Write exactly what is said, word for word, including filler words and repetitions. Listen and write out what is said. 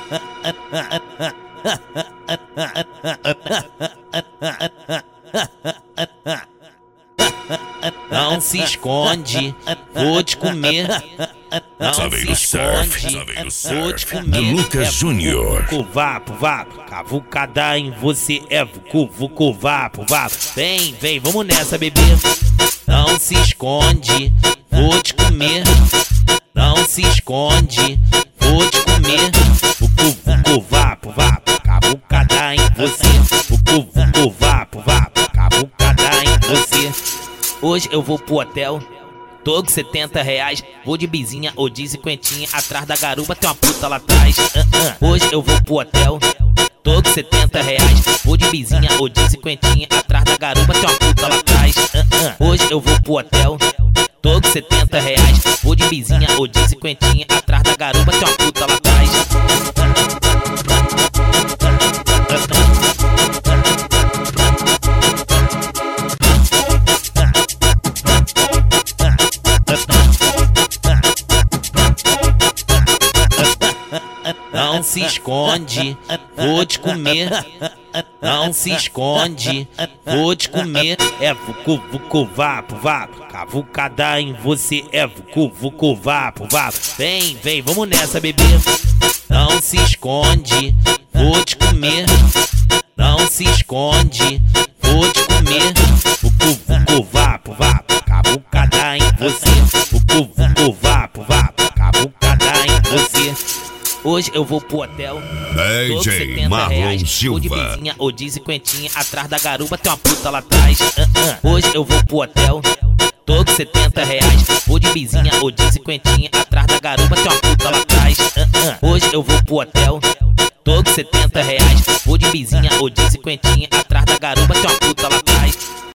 Não se esconde, vou te comer. Não Sabe se surf, esconde, sabe vou te surf. comer. De Lucas Júnior. Vucu, vapo, vapo, cavucada em você é vucu, vucu, vapo, vapo. Vem, vem, vamos nessa, bebê. Não se esconde, vou te comer. Não se esconde, vou te comer. Vucu, vucu, vapo, vapo, cavucada em você. Vucu, vucu, vapo, vapo, cavucada em você. Hoje eu vou pro hotel, tô com setenta reais. Vou de bizinha ou de cinquentinha. Atrás da garupa tem uma puta lá atrás. uh -uh. Hoje eu vou pro hotel, tô com setenta reais. Vou de bizinha ou de cinquentinha. Atrás da garupa tem uma puta lá atrás. uh -uh. Hoje eu vou pro hotel, tô com setenta reais. Vou de bizinha ou de cinquentinha. Atrás da garupa tem uma puta lá atrás. Não se esconde, vou te comer. Não se esconde, vou te comer. É vucu, vucu, vapo, vapo, cavucada em você é vucu, vucu, vapo, vapo. Vem, vem, vamos nessa, bebê. Não se esconde, vou te comer. Não se esconde, vou te comer. Vucu, vucu, vapo, vapo, cavucada em você. Vucu, vucu, vapo, vapo, cavucada em você. Hoje eu vou pro hotel, D J Marlon Silva. Ou de vizinha ou de cinquentinha. Atrás da garupa tem uma puta lá atrás. uh -uh. Hoje eu vou pro hotel, tô com setenta reais. Vou de vizinha ou de cinquentinha. Atrás da garupa tem uma puta lá atrás. uh -uh. Hoje eu vou pro hotel, tô com setenta reais. Vou de vizinha ou de cinquentinha. Atrás da garupa tem uma puta lá atrás.